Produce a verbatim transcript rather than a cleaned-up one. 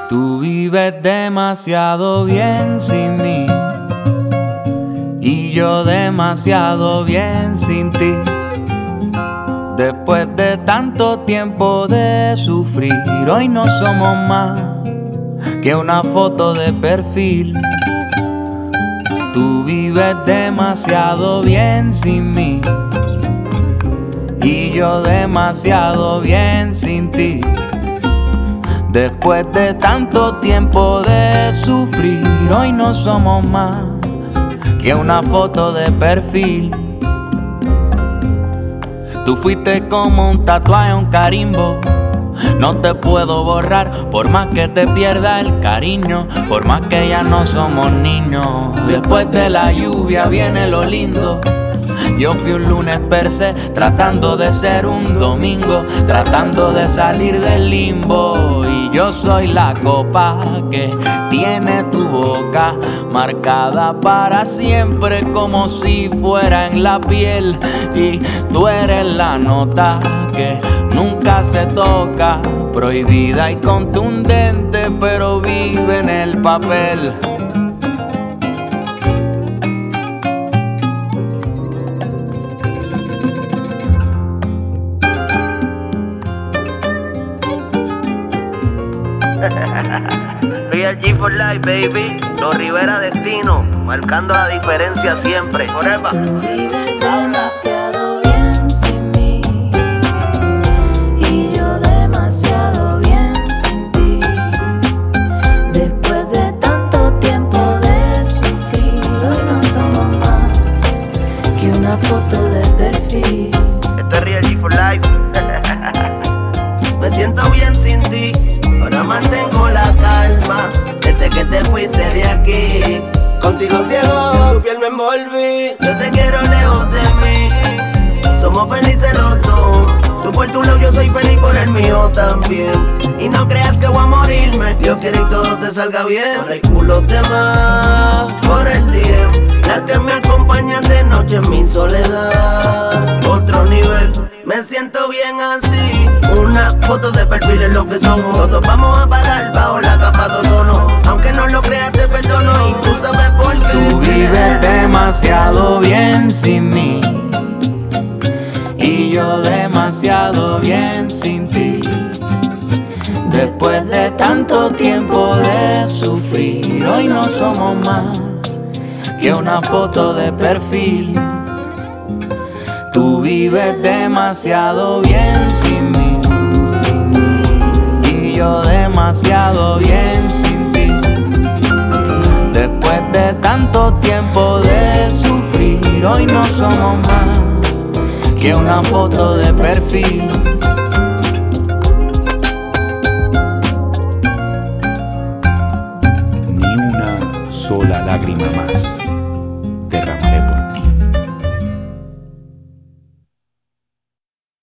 Tú vives demasiado bien sin mí y yo demasiado bien sin ti. Después de tanto tiempo de sufrir, hoy no somos más que una foto de perfil. Tú vives demasiado bien sin mí y yo demasiado bien sin ti. Después de tanto tiempo de sufrir, hoy no somos más que una foto de perfil. Tú fuiste como un tatuaje, un carimbo. No te puedo borrar, por más que te pierda el cariño, por más que ya no somos niños. Después de la lluvia viene lo lindo. Yo fui un lunes per se, tratando de ser un domingo, tratando de salir del limbo. Y yo soy la copa que tiene tu boca marcada para siempre, como si fuera en la piel. Y tú eres la nota que nunca se toca, prohibida y contundente, pero vive en el papel. Real G for life, baby. Los Rivera Destino, marcando la diferencia siempre. Forever. Tú vives demasiado bien sin mí y yo demasiado bien sin ti. Después de tanto tiempo de sufrir, hoy no somos más que una foto de perfil. Esto es Real G for life. Me siento bien sin ti, ahora mantengo la calma. Desde que te fuiste de aquí, contigo ciego, en tu piel me envolví. Yo te quiero lejos de mí, somos felices los dos. Tú por tu lado, yo soy feliz por el mío también. Y no creas que voy a morirme, Dios quiere y todo te salga bien. Por el culo te más, por el día, las que me acompañan de noche en mi soledad. Otro nivel, me siento bien así. Una foto de perfil es lo que somos. Todos vamos a pagar bajo la capa de ozono. Aunque no lo creas te perdono y tú sabes por qué. Tú vives demasiado bien sin mí y yo demasiado bien sin ti. Después de tanto tiempo de sufrir, hoy no somos más que una foto de perfil. Tú vives demasiado bien sin mí y yo demasiado bien sin ti. Después de tanto tiempo de sufrir, hoy no somos más que una foto de perfil. Ni una sola lágrima más.